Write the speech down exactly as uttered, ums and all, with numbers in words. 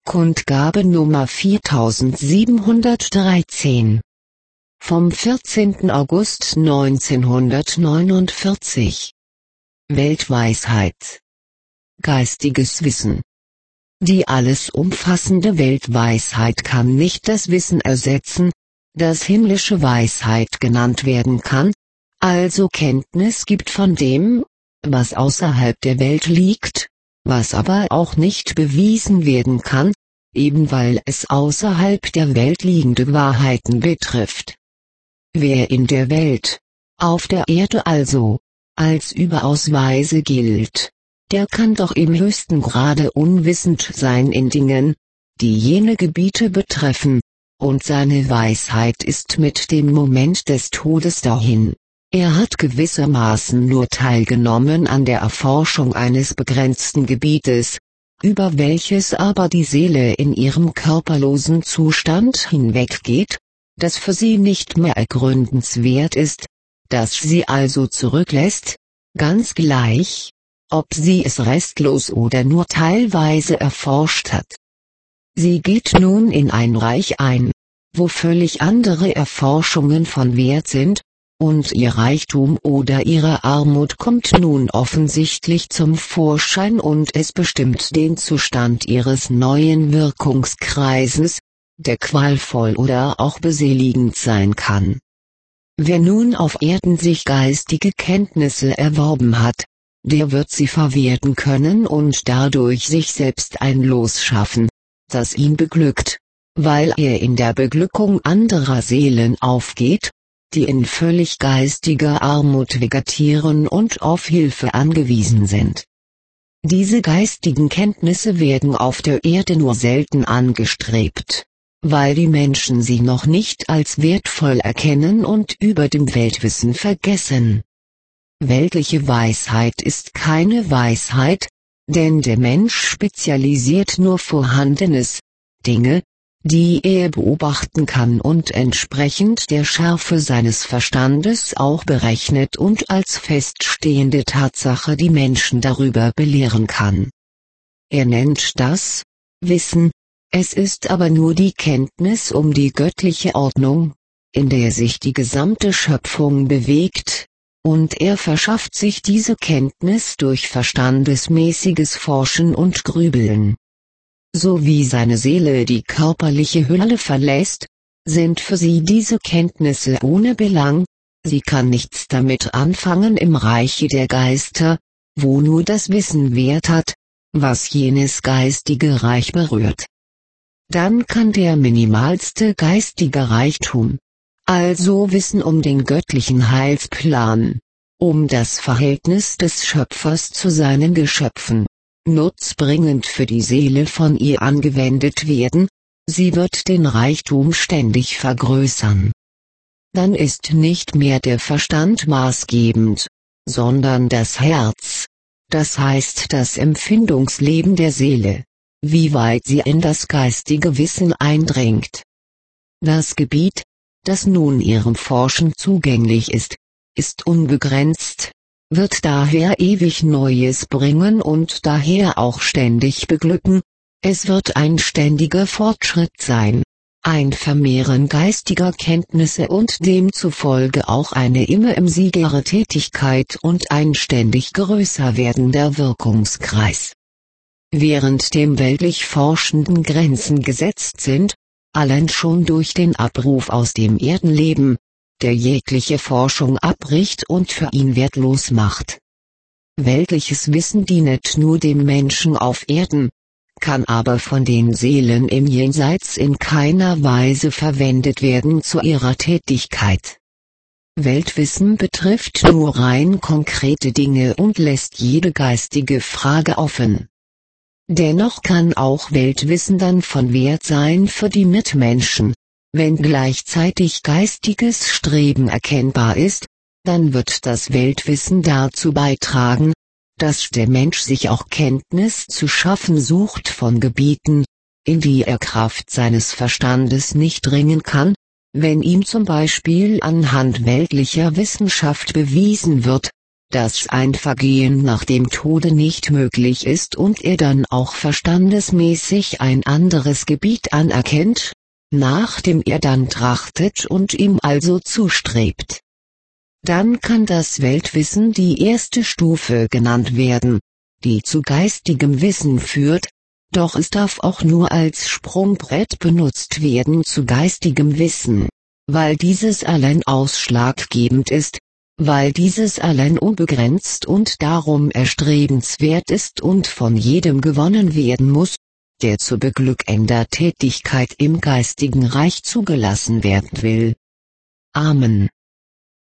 Kundgabe Nummer viertausendsiebenhundertdreizehn. Vom vierzehnten August neunzehnhundertneunundvierzig. Weltweisheit. Geistiges Wissen. Die alles umfassende Weltweisheit kann nicht das Wissen ersetzen, das himmlische Weisheit genannt werden kann, also Kenntnis gibt von dem, was außerhalb der Welt liegt, was aber auch nicht bewiesen werden kann, eben weil es außerhalb der Welt liegende Wahrheiten betrifft. Wer in der Welt, auf der Erde also, als überaus weise gilt, der kann doch im höchsten Grade unwissend sein in Dingen, die jene Gebiete betreffen, und seine Weisheit ist mit dem Moment des Todes dahin. Er hat gewissermaßen nur teilgenommen an der Erforschung eines begrenzten Gebietes, über welches aber die Seele in ihrem körperlosen Zustand hinweggeht, das für sie nicht mehr ergründenswert ist, das sie also zurücklässt, ganz gleich, ob sie es restlos oder nur teilweise erforscht hat. Sie geht nun in ein Reich ein, wo völlig andere Erforschungen von Wert sind, und ihr Reichtum oder ihre Armut kommt nun offensichtlich zum Vorschein und es bestimmt den Zustand ihres neuen Wirkungskreises, der qualvoll oder auch beseligend sein kann. Wer nun auf Erden sich geistige Kenntnisse erworben hat, der wird sie verwerten können und dadurch sich selbst ein Los schaffen, das ihn beglückt, weil er in der Beglückung anderer Seelen aufgeht, die in völlig geistiger Armut vegetieren und auf Hilfe angewiesen sind. Diese geistigen Kenntnisse werden auf der Erde nur selten angestrebt, weil die Menschen sie noch nicht als wertvoll erkennen und über dem Weltwissen vergessen. Weltliche Weisheit ist keine Weisheit, denn der Mensch spezialisiert nur Vorhandenes, Dinge, die er beobachten kann und entsprechend der Schärfe seines Verstandes auch berechnet und als feststehende Tatsache die Menschen darüber belehren kann. Er nennt das Wissen, es ist aber nur die Kenntnis um die göttliche Ordnung, in der sich die gesamte Schöpfung bewegt, und er verschafft sich diese Kenntnis durch verstandesmäßiges Forschen und Grübeln. So wie seine Seele die körperliche Hülle verlässt, sind für sie diese Kenntnisse ohne Belang, sie kann nichts damit anfangen im Reiche der Geister, wo nur das Wissen Wert hat, was jenes geistige Reich berührt. Dann kann der minimalste geistige Reichtum, also Wissen um den göttlichen Heilsplan, um das Verhältnis des Schöpfers zu seinen Geschöpfen, nutzbringend für die Seele von ihr angewendet werden, sie wird den Reichtum ständig vergrößern. Dann ist nicht mehr der Verstand maßgebend, sondern das Herz, das heißt das Empfindungsleben der Seele, wie weit sie in das geistige Wissen eindringt. Das Gebiet, das nun ihrem Forschen zugänglich ist, ist unbegrenzt, wird daher ewig Neues bringen und daher auch ständig beglücken, es wird ein ständiger Fortschritt sein, ein Vermehren geistiger Kenntnisse und demzufolge auch eine immer emsigere Tätigkeit und ein ständig größer werdender Wirkungskreis. Während dem weltlich Forschenden Grenzen gesetzt sind, allein schon durch den Abruf aus dem Erdenleben, der jegliche Forschung abbricht und für ihn wertlos macht. Weltliches Wissen dienet nur dem Menschen auf Erden, kann aber von den Seelen im Jenseits in keiner Weise verwendet werden zu ihrer Tätigkeit. Weltwissen betrifft nur rein konkrete Dinge und lässt jede geistige Frage offen. Dennoch kann auch Weltwissen dann von Wert sein für die Mitmenschen. Wenn gleichzeitig geistiges Streben erkennbar ist, dann wird das Weltwissen dazu beitragen, dass der Mensch sich auch Kenntnis zu schaffen sucht von Gebieten, in die er Kraft seines Verstandes nicht dringen kann, wenn ihm zum Beispiel anhand weltlicher Wissenschaft bewiesen wird, dass ein Vergehen nach dem Tode nicht möglich ist und er dann auch verstandesmäßig ein anderes Gebiet anerkennt, nach dem er dann trachtet und ihm also zustrebt. Dann kann das Weltwissen die erste Stufe genannt werden, die zu geistigem Wissen führt, doch es darf auch nur als Sprungbrett benutzt werden zu geistigem Wissen, weil dieses allein ausschlaggebend ist, weil dieses allein unbegrenzt und darum erstrebenswert ist und von jedem gewonnen werden muss, der zur beglückender Tätigkeit im geistigen Reich zugelassen werden will. Amen.